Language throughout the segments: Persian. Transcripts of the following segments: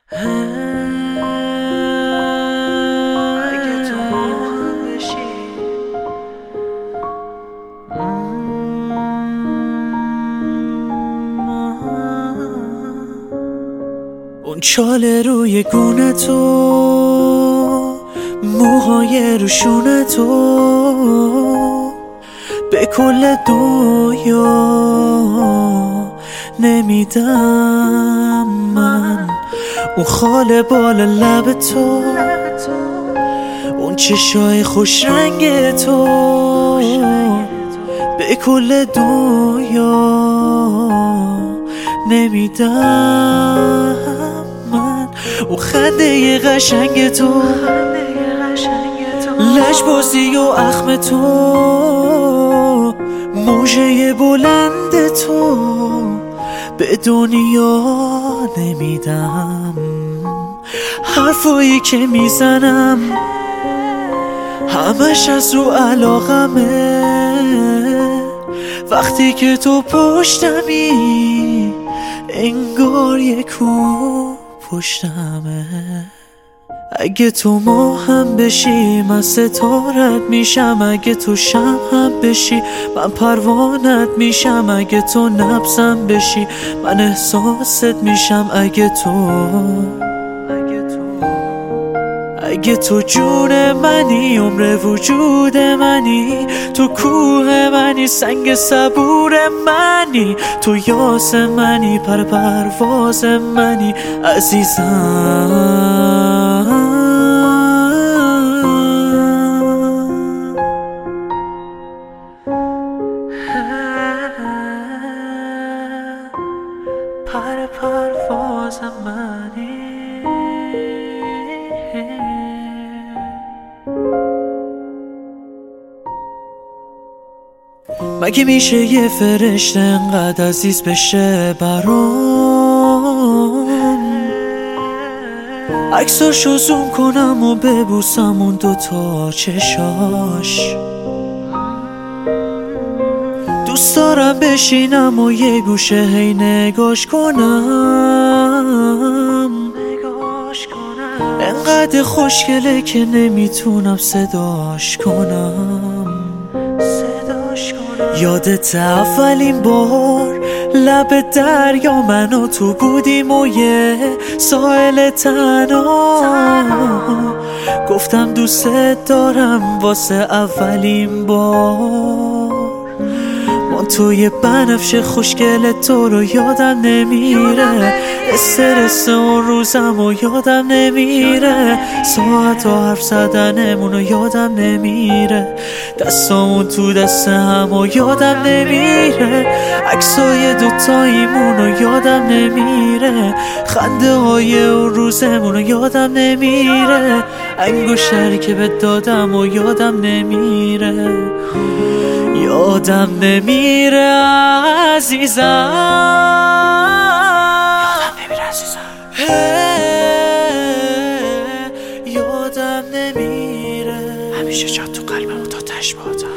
اگه تو ماهم بشی اون چاله روی گونه تو، موهای روشونه تو، به کل دنیا نمیدم من. اون خال بالا لب تو، اون چشای خوش رنگ تو، به کل دنیا نمیدم من. اون خنده قشنگ تو، لجبازی و اخم تو، موجه بلند تو، به دنیا نمیدم. حرفایی که میزنم همش از رو علاقمه، وقتی که تو پشتمی انگار یک کو پشتمه. اگه تو ماهم بشی من ستارت میشم، اگه تو شمعم بشی من پروانت میشم، اگه تو نبضم بشی من احساست میشم، اگه تو جون منی، عمر وجود منی، تو کوه منی، سنگ صبور منی، تو یاس منی، پرواز منی عزیزم. پرواز منی. مگه میشه یه فرشته انقدر عزیز بشه برام؟ عکساشو زوم کنم و ببوسم اون دوتا چشاش. دوست دارم بشینم و یه گوشه هی نگاش کنم. انقدر خوشگله که نمیتونم صداش کنم. یادت اولین بار لب دریا من و تو بودیم و یه ساحل تنها، گفتم دوست دارم واسه اولین بار. من توی بنفش خوشگل تو رو یادم نمیره، استرس اون روزم و یادم نمیره، ساعت و حرف زدنمون رو یادم نمیره، دستامون تو دست هم و یادم نمیره، عکسای دوتاییمون رو یادم نمیره، خنده های اون روزمون رو یادم نمیره، انگشتری که بهت دادم و یادم نمیره، یادم نمیره عزیزم، یادم نمیره عزیزم، یادم نمیره. همیشه جات تو قلبم تا تش بادم،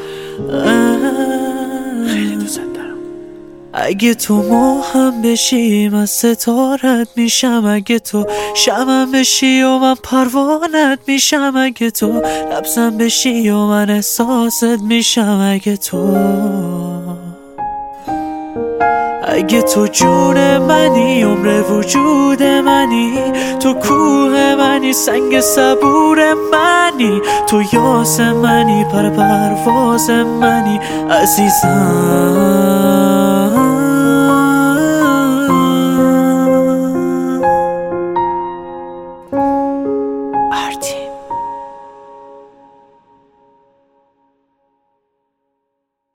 خیلی دوست دارم. اگه تو ماهم بشی من ستارت میشم، اگه تو شمعم بشی و من پروانت میشم، اگه تو نبضم بشی و من احساست میشم، اگه تو جون منی، عمر وجود منی، تو کوه منی، سنگ صبور منی، تو یاس منی، پرواز منی عزیزم.